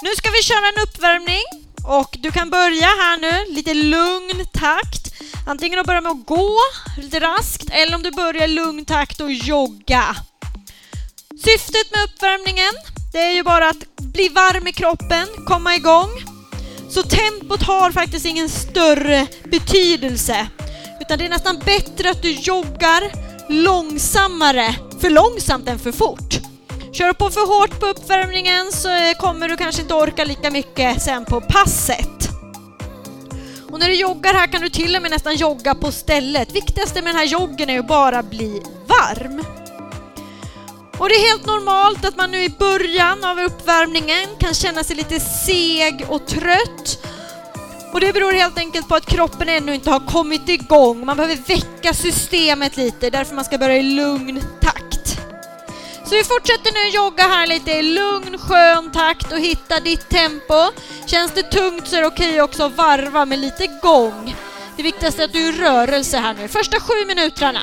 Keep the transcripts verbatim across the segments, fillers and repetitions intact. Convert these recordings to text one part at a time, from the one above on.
Nu ska vi köra en uppvärmning och du kan börja här nu, lite lugn takt. Antingen att börja med att gå lite raskt eller om du börjar lugn takt och jogga. Syftet med uppvärmningen, det är ju bara att bli varm i kroppen, komma igång. Så tempot har faktiskt ingen större betydelse. Utan det är nästan bättre att du joggar långsammare, för långsamt än för fort. Kör på för hårt på uppvärmningen så kommer du kanske inte orka lika mycket sen på passet. Och när du joggar här kan du till och med nästan jogga på stället. Viktigaste med den här joggen är ju bara bli varm. Och det är helt normalt att man nu i början av uppvärmningen kan känna sig lite seg och trött. Och det beror helt enkelt på att kroppen ännu inte har kommit igång. Man behöver väcka systemet lite, därför man ska börja i lugn takt. Så vi fortsätter nu jogga här lite i lugn, skön takt och hitta ditt tempo. Känns det tungt så är det okej också att varva med lite gång. Det viktigaste är att du är i rörelse här nu. Första sju minuterna.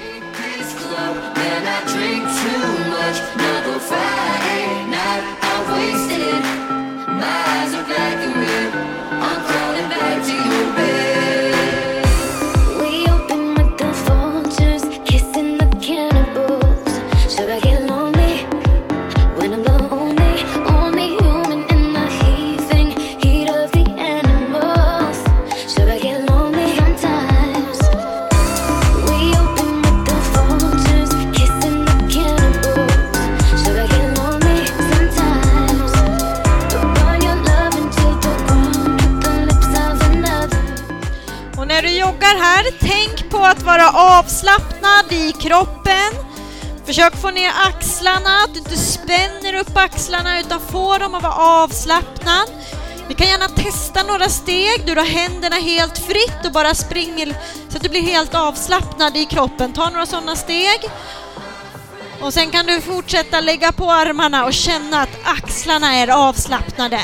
När du joggar här, tänk på att vara avslappnad i kroppen. Försök få ner axlarna, att du inte spänner upp axlarna utan får dem att vara avslappnad. Vi kan gärna testa några steg. Du har händerna helt fritt och bara springer så att du blir helt avslappnad i kroppen. Ta några sådana steg. Och sen kan du fortsätta lägga på armarna och känna att axlarna är avslappnade.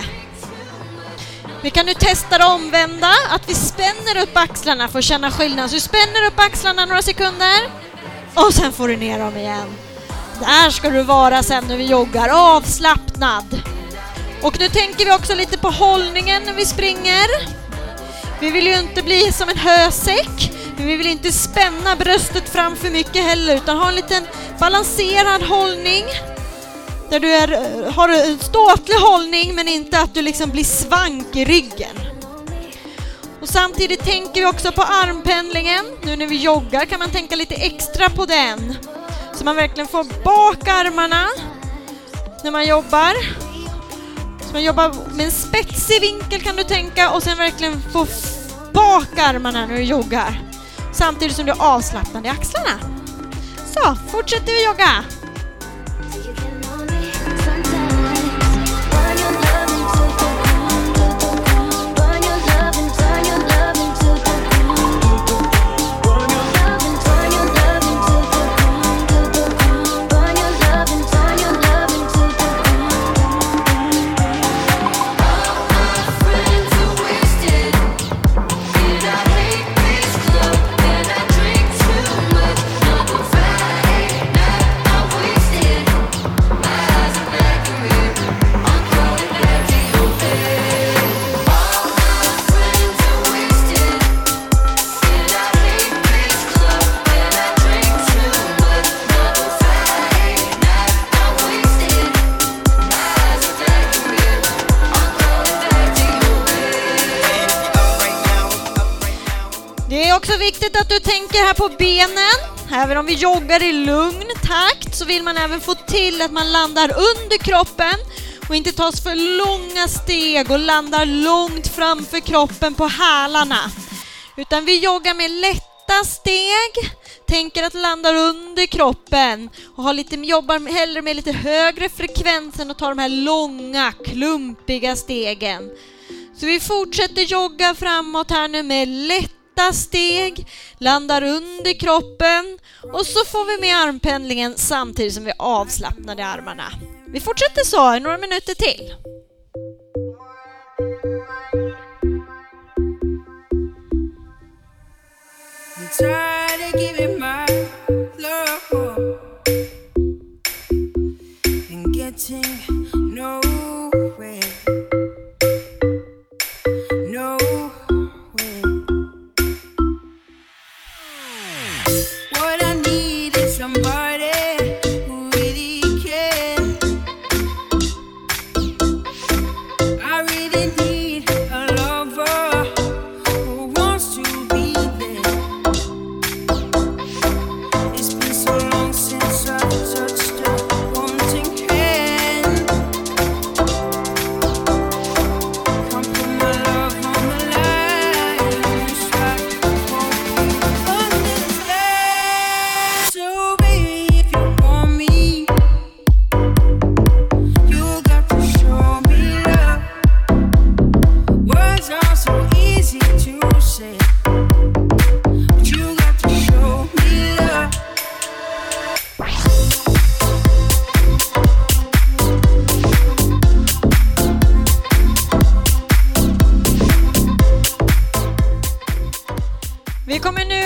Vi kan nu testa det omvända, att vi spänner upp axlarna för att känna skillnad. Så du spänner upp axlarna några sekunder och sen får du ner dem igen. Där ska du vara sen när vi joggar, avslappnad. Och nu tänker vi också lite på hållningen när vi springer. Vi vill ju inte bli som en hösäck, men vi vill inte spänna bröstet fram för mycket heller, utan ha en liten balanserad hållning. Där du är, har en ståtlig hållning men inte att du liksom blir svank i ryggen. Och samtidigt tänker vi också på armpendlingen. Nu när vi joggar kan man tänka lite extra på den. Så man verkligen får bak armarna när man jobbar. Så man jobbar med en spetsig vinkel kan du tänka och sen verkligen få bak armarna när du joggar. Samtidigt som du är avslappnad i axlarna. Så, fortsätter vi jogga. Det är också viktigt att du tänker här på benen. Även om vi joggar i lugn takt så vill man även få till att man landar under kroppen och inte tas för långa steg och landar långt framför kroppen på hälarna. Utan vi joggar med lätta steg, tänker att landa under kroppen och har lite, jobbar hellre med lite högre frekvens än att ta de här långa, klumpiga stegen. Så vi fortsätter jogga framåt här nu med lätt steg, landar under kroppen och så får vi med armpendlingen samtidigt som vi avslappnar i armarna. Vi fortsätter så i några minuter till. Getting nowhere.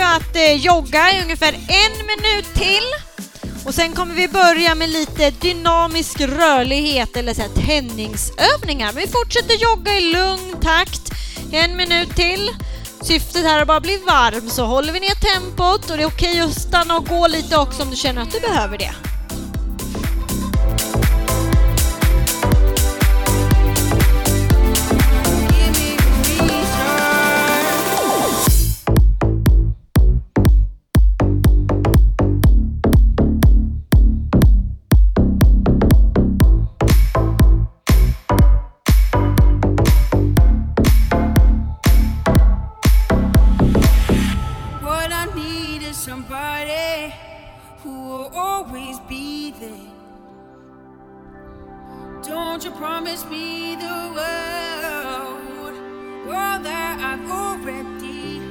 att eh, jogga i ungefär en minut till. Och sen kommer vi börja med lite dynamisk rörlighet eller så här tändningsövningar. Men vi fortsätter jogga i lugn takt. En minut till. Syftet här är bara att bli varm, så håller vi ner tempot och det är okej att stanna och gå lite också om du känner att du behöver det. Somebody who will always be there. Don't you promise me the world, world that I've already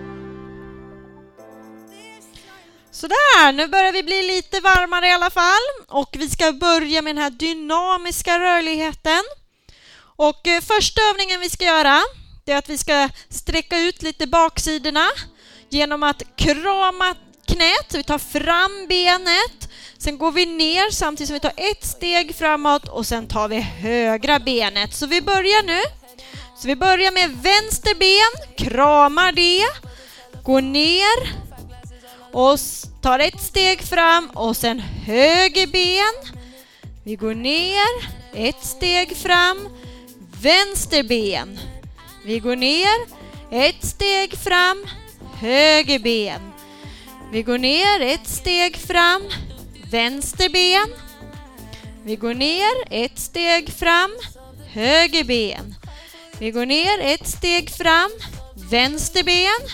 heard. Sådär, nu börjar vi bli lite varmare i alla fall. Och vi ska börja med den här dynamiska rörligheten. Och eh, första övningen vi ska göra, det är att vi ska sträcka ut lite baksidorna genom att krama knät. Så vi tar fram benet, sen går vi ner samtidigt som vi tar ett steg framåt och sen tar vi högra benet. Så vi börjar nu. Så vi börjar med vänster ben, kramar det, går ner och tar ett steg fram och sen höger ben. Vi går ner, ett steg fram, vänster ben. Vi går ner, ett steg fram, höger ben. Vi går ner, ett steg fram, vänster ben. Vi går ner, ett steg fram, höger ben. Vi går ner, ett steg fram, vänster ben.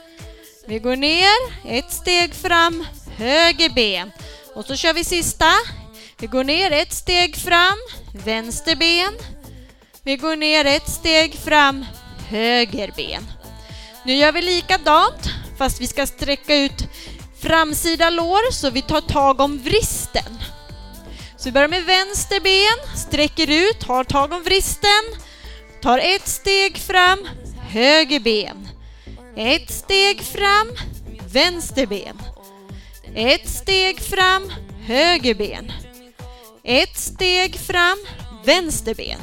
Vi går ner, ett steg fram, höger ben. Och så kör vi sista. Vi går ner, ett steg fram, vänster ben. Vi går ner, ett steg fram, höger ben. Nu gör vi likadant, fast vi ska sträcka ut framsida lår, så vi tar tag om vristen. Så vi börjar med vänster ben, sträcker ut, har tag om vristen, tar ett steg fram, höger ben. Ett steg fram, vänster ben. Ett steg fram, höger ben. Ett steg fram, vänster ben.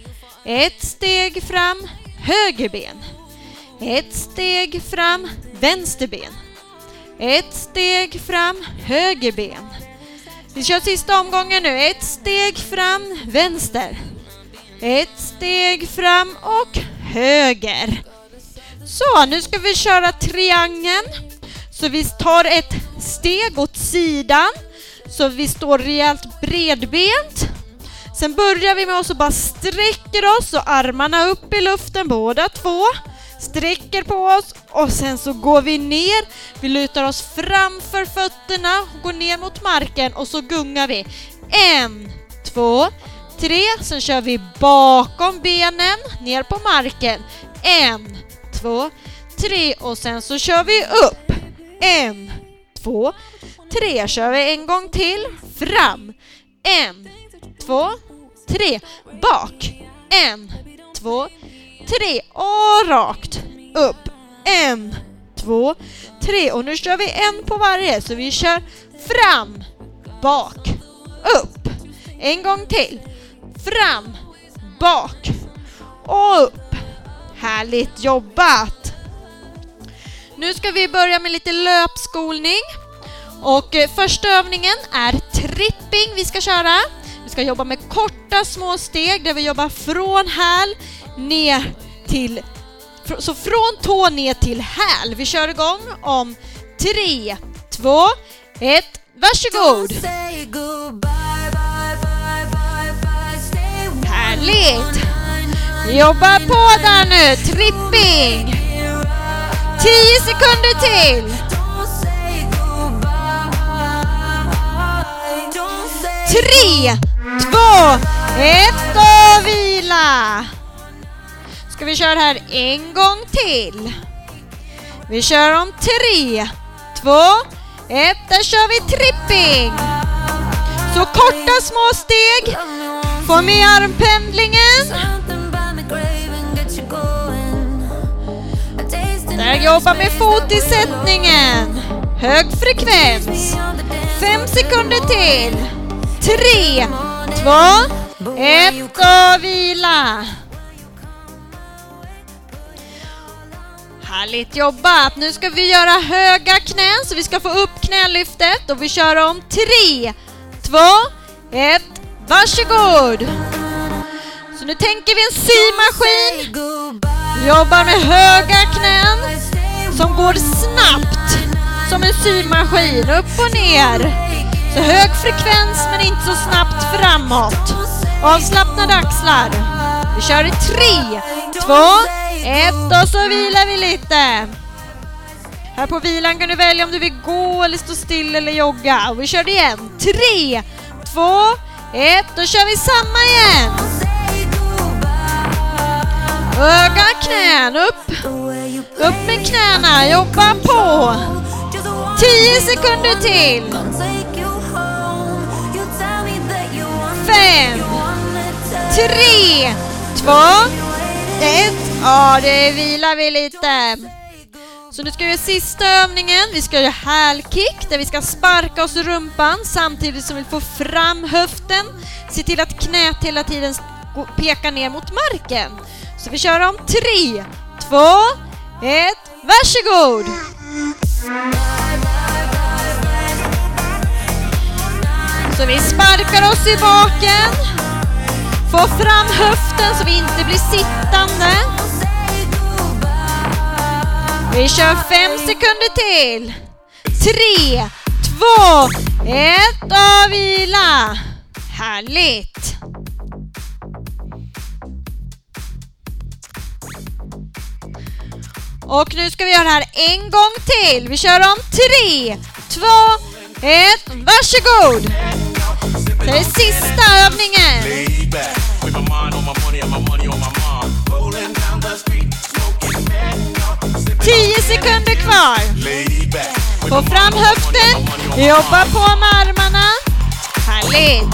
Ett steg fram, höger ben. Ett steg fram, vänster ben. Ett steg fram, höger ben. Vi kör sista omgången nu. Ett steg fram, vänster. Ett steg fram och höger. Så, nu ska vi köra triangeln. Så vi tar ett steg åt sidan, så vi står rejält bredbent. Sen börjar vi med oss och bara sträcker oss och armarna upp i luften, båda två. Sträcker på oss och sen så går vi ner. Vi lutar oss framför fötterna och går ner mot marken och så gungar vi. En, två, tre. Sen kör vi bakom benen ner på marken. En, två, tre. Och sen så kör vi upp. En, två, tre. Kör vi en gång till. Fram. En, två, tre. Bak. En, två, tre. Och rakt. Upp. En, två, tre. Och nu kör vi en på varje. Så vi kör fram, bak, upp. En gång till. Fram, bak och upp. Härligt jobbat! Nu ska vi börja med lite löpskolning. Och eh, första övningen är tripping vi ska köra. Vi ska jobba med korta små steg där vi jobbar från häl ner till... Så från tå ner till häl. Vi kör igång om tre, två, ett. Varsågod! Härligt! Jobba på där nu. Tripping. Tio sekunder till. Tre, två, ett och vila. Ska vi köra här en gång till. Vi kör om tre, två, ett. Där kör vi tripping. Så korta små steg. Få med armpendlingen. Jag jobbar med fotisättningen. Hög frekvens. Fem sekunder till. Tre, två, ett och vila. Härligt jobbat. Nu ska vi göra höga knän så vi ska få upp knälyftet. Och vi kör om tre, två, ett. Varsågod. Så nu tänker vi en symaskin. Vi jobbar med höga knän som går snabbt som en symaskin. Upp och ner. Så hög frekvens men inte så snabbt framåt. Avslappnade axlar. Vi kör i tre, två, ett och så vilar vi lite. Här på vilan kan du välja om du vill gå eller stå still eller jogga. Och vi kör igen. tre, två, ett. Då kör vi samma igen. Höga knän upp. Upp med knäna. Jobba på. tio sekunder till. fem, tre, två, ett. Ja, det vilar vi lite. Så nu ska vi göra sista övningen. Vi ska göra hälkick där vi ska sparka oss i rumpan samtidigt som vi får fram höften. Se till att knät hela tiden pekar ner mot marken. Så vi kör om tre, två, ett. Varsågod! Så vi sparkar oss i baken. Få fram höften så vi inte blir sittande. Vi kör fem sekunder till. Tre, två, ett och vila. Härligt. Och nu ska vi göra det här en gång till. Vi kör om tre, två, ett. Varsågod. Det är sista övningen. Tio sekunder kvar. Få fram höften. Jobba på med armarna. Härligt.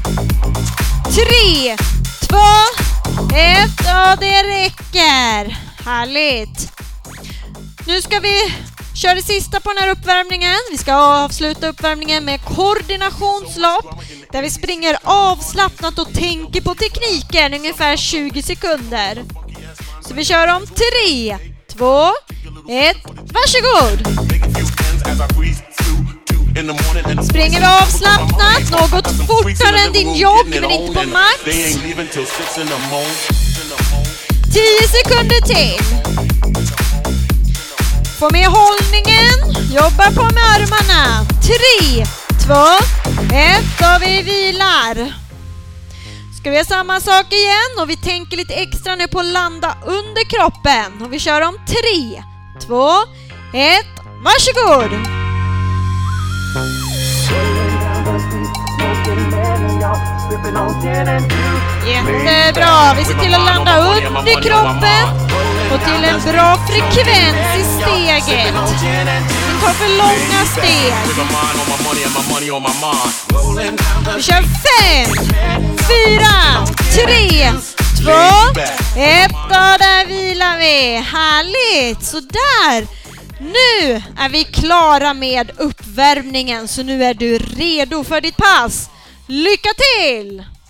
Tre, två, ett och det räcker. Härligt. Nu ska vi köra det sista på den här uppvärmningen. Vi ska avsluta uppvärmningen med koordinationslopp där vi springer avslappnat och tänker på tekniken ungefär tjugo sekunder. Så vi kör om tre, två, ett. Varsågod! Springer vi avslappnat, något fortare än din jogg men inte på max. tio sekunder till. Få med hållningen. Jobba på med armarna. tre, två, ett och vi vilar. Ska vi göra samma sak igen och vi tänker lite extra nu på att landa under kroppen. Och vi kör om tre, två, ett. Varsågod! Jättebra. Vi ser till att landa under kroppen och till en bra frekvens i steget. Vi tar för långa steg. Vi kör fem, fyra, tre, två, ett och där vilar vi. Härligt. Så där. Nu är vi klara med uppvärmningen så nu är du redo för ditt pass. Lycka till!